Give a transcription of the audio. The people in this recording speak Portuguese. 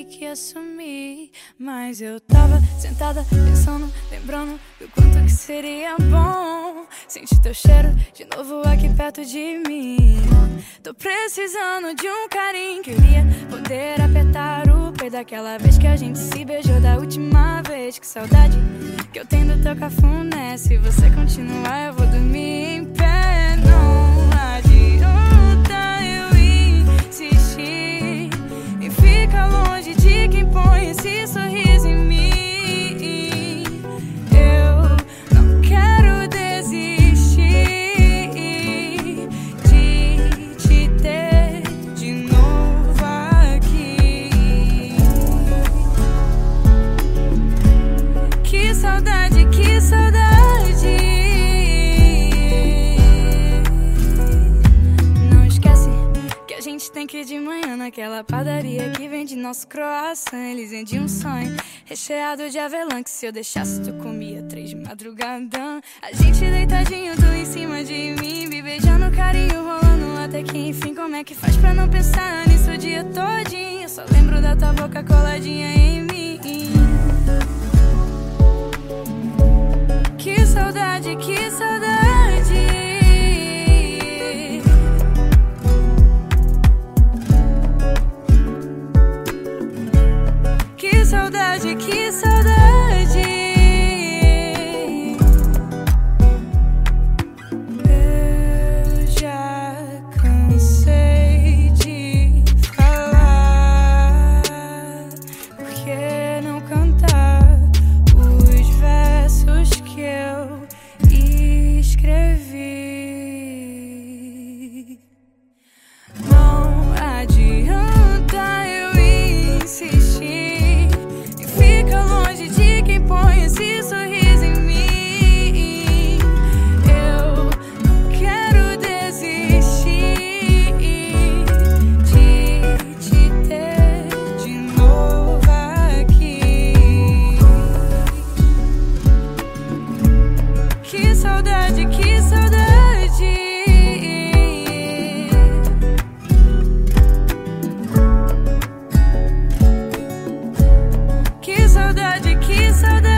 falei que ia sumir, mas eu tava sentada pensando, lembrando do quanto que seria bom sentir teu cheiro de novo aqui perto de mim. Tô precisando de um carinho, queria poder apertar o pé daquela vez que a gente se beijou da última vez. Que saudade que eu tenho do teu cafuné. Se você continuar eu vou dormir em pé. Não adianta eu insistir e fica longe de quem põe esse sorriso em mim. Eu não quero desistir de te ter de novo aqui. Que saudade, que saudade. Não esquece que a gente tem que ir de manhã naquela padaria que vende nosso croissant. Eles vendem um sonho recheado de avelã, que se eu deixasse tu comia 3 de madrugada. A gente deitadinho, tu em cima de mim, me beijando, carinho rolando até que enfim. Como é que faz pra não pensar nisso o dia todinho? Eu só lembro da tua boca coladinha em mim. Que saudade, que saudade. Que saudade, que saudade. Eu já cansei de falar. Por que não cantar os versos que eu escrevi? Não adianta eu insistir e fica longe de quem põe esse sorriso em mim. Eu não quero desistir de te ter de novo aqui. Que saudade, que saudade. Que saudade, que saudade.